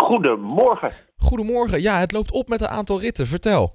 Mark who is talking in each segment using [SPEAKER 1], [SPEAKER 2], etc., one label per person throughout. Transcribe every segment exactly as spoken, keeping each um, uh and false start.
[SPEAKER 1] Goedemorgen.
[SPEAKER 2] Goedemorgen. Ja, het loopt op met een aantal ritten. Vertel.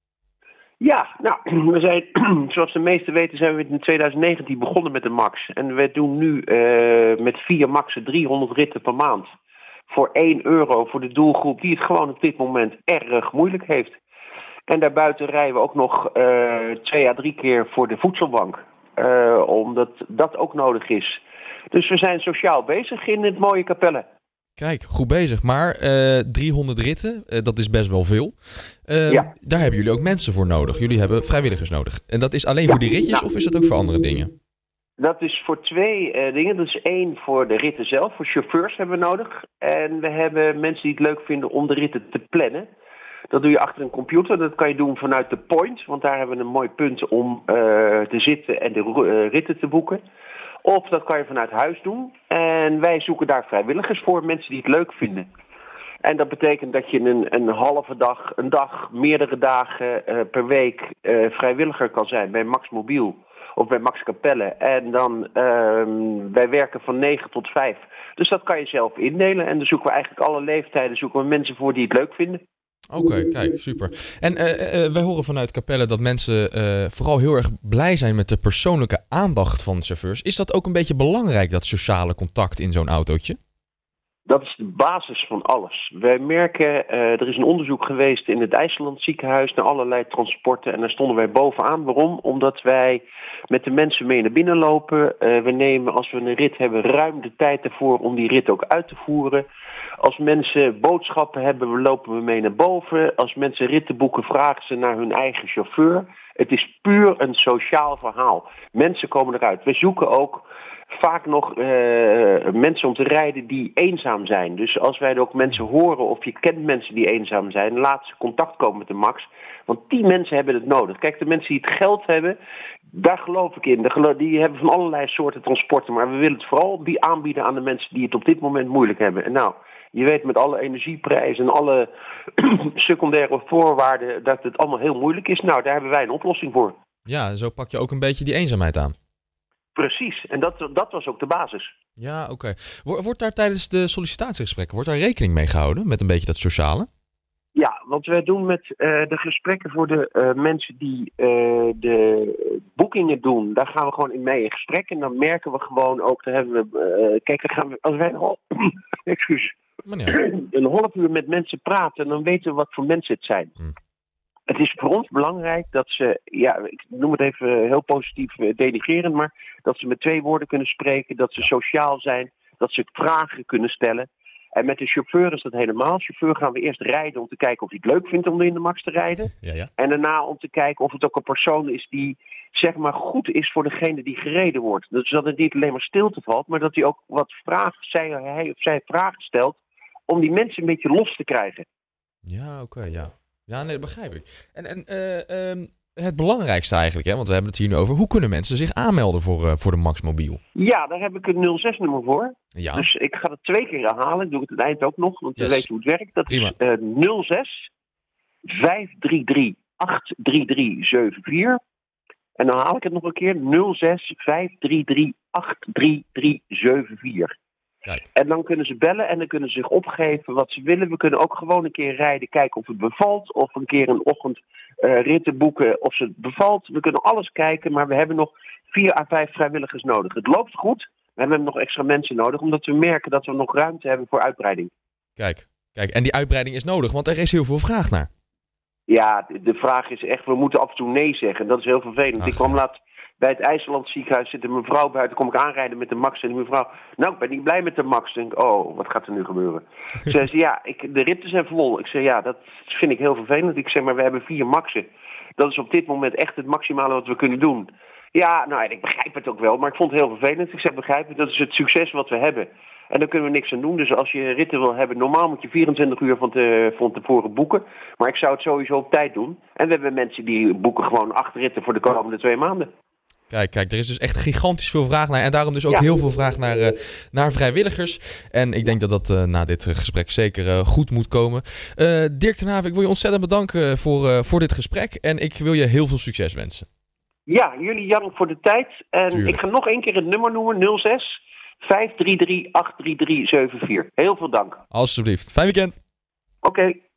[SPEAKER 1] Ja, nou, we zijn, zoals de meesten weten, zijn we in twintig negentien begonnen met de Max. En we doen nu uh, met vier Maxen driehonderd ritten per maand. Voor één euro voor de doelgroep die het gewoon op dit moment erg moeilijk heeft. En daarbuiten rijden we ook nog uh, twee à drie keer voor de voedselbank. Uh, omdat dat ook nodig is. Dus we zijn sociaal bezig in het mooie Capelle.
[SPEAKER 2] Kijk, goed bezig. Maar uh, driehonderd ritten, uh, dat is best wel veel. Uh, ja. Daar hebben jullie ook mensen voor nodig. Jullie hebben vrijwilligers nodig. En dat is alleen ja, voor die ritjes nou, of is dat ook voor andere dingen?
[SPEAKER 1] Dat is voor twee uh, dingen. Dat is één voor de ritten zelf. Voor chauffeurs hebben we nodig. En we hebben mensen die het leuk vinden om de ritten te plannen. Dat doe je achter een computer. Dat kan je doen vanuit de Point. Want daar hebben we een mooi punt om uh, te zitten en de uh, ritten te boeken. Of dat kan je vanuit huis doen. En wij zoeken daar vrijwilligers voor, mensen die het leuk vinden. En dat betekent dat je een, een halve dag, een dag, meerdere dagen uh, per week uh, vrijwilliger kan zijn bij Max Mobiel of bij Max Capelle. En dan, uh, wij werken van negen tot vijf. Dus dat kan je zelf indelen. En dan zoeken we eigenlijk alle leeftijden, zoeken we mensen voor die het leuk vinden.
[SPEAKER 2] Oké, okay, kijk, super. En uh, uh, wij horen vanuit Capelle dat mensen uh, vooral heel erg blij zijn met de persoonlijke aandacht van chauffeurs. Is dat ook een beetje belangrijk, dat sociale contact in zo'n autootje?
[SPEAKER 1] Dat is de basis van alles. Wij merken, uh, er is een onderzoek geweest in het IJsseland ziekenhuis naar allerlei transporten. En daar stonden wij bovenaan. Waarom? Omdat wij met de mensen mee naar binnen lopen. Uh, we nemen, als we een rit hebben, ruim de tijd ervoor om die rit ook uit te voeren. Als mensen boodschappen hebben, we lopen we mee naar boven. Als mensen ritten boeken, vragen ze naar hun eigen chauffeur. Het is puur een sociaal verhaal. Mensen komen eruit. We zoeken ook vaak nog uh, mensen om te rijden die eenzaam zijn. Dus als wij ook mensen horen of je kent mensen die eenzaam zijn, laat ze contact komen met de Max. Want die mensen hebben het nodig. Kijk, de mensen die het geld hebben, daar geloof ik in. Die hebben van allerlei soorten transporten. Maar we willen het vooral aanbieden aan de mensen die het op dit moment moeilijk hebben. En nou, je weet met alle energieprijzen en alle secundaire voorwaarden dat het allemaal heel moeilijk is. Nou, daar hebben wij een oplossing voor.
[SPEAKER 2] Ja, zo pak je ook een beetje die eenzaamheid aan.
[SPEAKER 1] Precies, en dat, dat was ook de basis.
[SPEAKER 2] Ja, oké. Okay. Wordt daar tijdens de sollicitatiegesprekken, wordt daar rekening mee gehouden met een beetje dat sociale?
[SPEAKER 1] Ja, wat wij doen met uh, de gesprekken voor de uh, mensen die uh, de boekingen doen, daar gaan we gewoon in mee in gesprek. En dan merken we gewoon ook, daar hebben we, uh, kijk, dan gaan we, als wij een half, excuus, een half uur met mensen praten, dan weten we wat voor mensen het zijn. Hm. Het is voor ons belangrijk dat ze, ja, ik noem het even heel positief denigrerend, maar dat ze met twee woorden kunnen spreken, dat ze sociaal zijn, dat ze vragen kunnen stellen. En met de chauffeur is dat helemaal. De chauffeur gaan we eerst rijden om te kijken of hij het leuk vindt om in de Max te rijden. Ja, ja. En daarna om te kijken of het ook een persoon is die, zeg maar, goed is voor degene die gereden wordt. Dus dat het niet alleen maar stilte valt, maar dat hij ook wat vragen, zij, hij of zij vragen stelt om die mensen een beetje los te krijgen.
[SPEAKER 2] Ja, oké, okay, ja. Ja, nee, dat begrijp ik. En, en uh, um, het belangrijkste eigenlijk, hè, want we hebben het hier nu over. Hoe kunnen mensen zich aanmelden voor, uh, voor de Max Mobiel?
[SPEAKER 1] Ja, daar heb ik een nul zes nummer voor. Ja. Dus ik ga het twee keer herhalen. Ik doe het aan het eind ook nog, want yes. Je weet hoe het werkt. Dat Prima. is uh, nul zes vijf drie drie acht drie drie zeven vier. En dan haal ik het nog een keer. nul zes vijf drie drie acht drie drie zeven vier. Kijk. En dan kunnen ze bellen en dan kunnen ze zich opgeven wat ze willen. We kunnen ook gewoon een keer rijden, kijken of het bevalt. Of een keer een ochtend uh, ritten boeken of het bevalt. We kunnen alles kijken, maar we hebben nog vier à vijf vrijwilligers nodig. Het loopt goed, we hebben nog extra mensen nodig, omdat we merken dat we nog ruimte hebben voor uitbreiding.
[SPEAKER 2] Kijk, kijk, en die uitbreiding is nodig, want er is heel veel vraag naar.
[SPEAKER 1] Ja, de, de vraag is echt, we moeten af en toe nee zeggen. Dat is heel vervelend. Ach, ik kwam ja. laat... Bij het IJsseland ziekenhuis zit een mevrouw buiten, kom ik aanrijden met de Max. En die mevrouw, nou, ik ben niet blij met de Max. Ik denk, oh, wat gaat er nu gebeuren? Ze zei, ja, ik, de ritten zijn vol. Ik zei, ja, dat vind ik heel vervelend. Ik zeg, maar we hebben vier Maxen. Dat is op dit moment echt het maximale wat we kunnen doen. Ja, nou, ik begrijp het ook wel, maar ik vond het heel vervelend. Ik zeg, begrijp het, dat is het succes wat we hebben. En daar kunnen we niks aan doen. Dus als je ritten wil hebben, normaal moet je vierentwintig uur van, te, van tevoren boeken. Maar ik zou het sowieso op tijd doen. En we hebben mensen die boeken gewoon acht ritten voor de komende twee maanden.
[SPEAKER 2] Kijk, kijk, er is dus echt gigantisch veel vraag naar. En daarom dus ook ja. heel veel vraag naar, uh, naar vrijwilligers. En ik denk dat dat uh, na dit gesprek zeker uh, goed moet komen. Uh, Dirk ten Haven, ik wil je ontzettend bedanken voor, uh, voor dit gesprek. En ik wil je heel veel succes wensen.
[SPEAKER 1] Ja, jullie Jan voor de tijd. En Tuurlijk. Ik ga nog één keer het nummer noemen. nul zes vijf drie drie, acht drie drie zeven vier. Heel veel dank.
[SPEAKER 2] Alsjeblieft. Fijn weekend.
[SPEAKER 1] Oké. Okay.